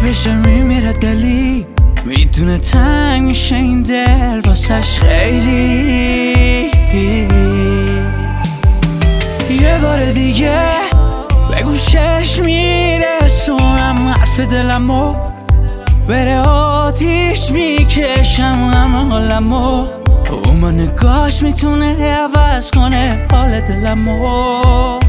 بشه میمیره دلی، میدونه تنگ میشه این دل واسش خیلی. یه بار دیگه به گوشش میرسونم حرف دلمو، بره آتیش میکشم همه حالمو، اون با نگاش میتونه عوض کنه حال دلمو.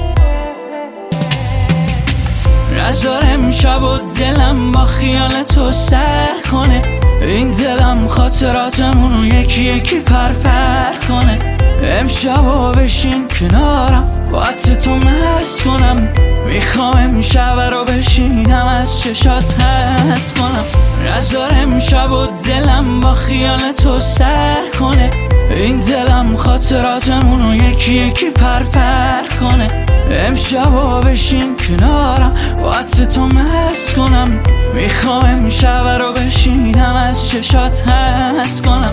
نذارم شب و دلم با خیال تو سر کنه، این دلم خاطراتمونو یکی یکی پر کنه. امشبا بشین کنارم با عطر تو مست کنم، میخوام امشب رو بشینم از چشات حس کنم. نذارم شب و دلم با خیال تو سر کنه، این دلم خاطراتمونو یکی یکی پر کنه. امشبا بشین کنارم با عطر تو مست کنم، میخوام امشب رو بشینم از چشات حس کنم.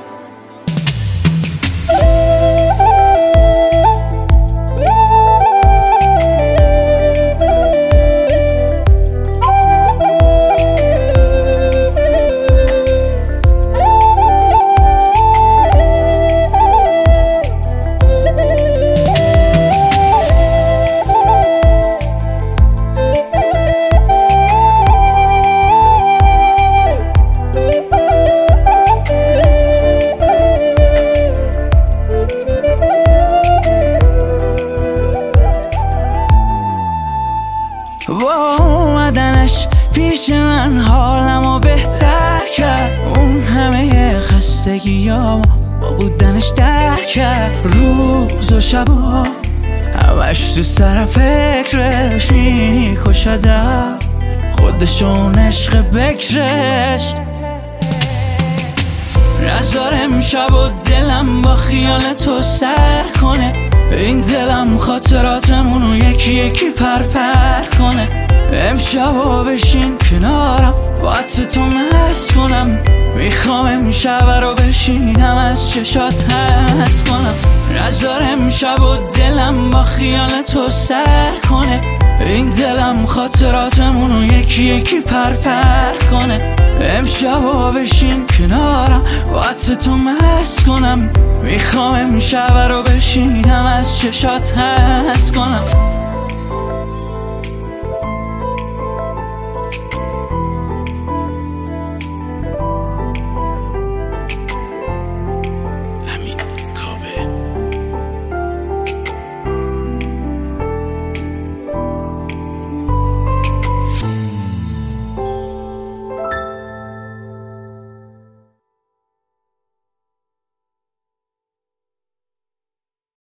با اومدنش پیش من حالمو بهتر کرد، اون همه خستگیامو با بودنش در کرد. روز و شبا همش تو سر فکرش میکشدم، خودشون عشق بکرش. نذارم شب و دلم با خیال تو سر کنه، این دلم خاطراتمونو یکی یکی پر کنه. امشبا بشین کنارم با عطر تو مست کنم، میخوام امشب رو بشینم از چشات حس کنم. نذارم شب و دلم با خیال تو سر کنه، این دلم خاطراتمونو یکی یکی پر کنه. امشبا بشین کنارم با عطر تو مست کنم، میخوام امشب رو بشینم از چشات حس کنم.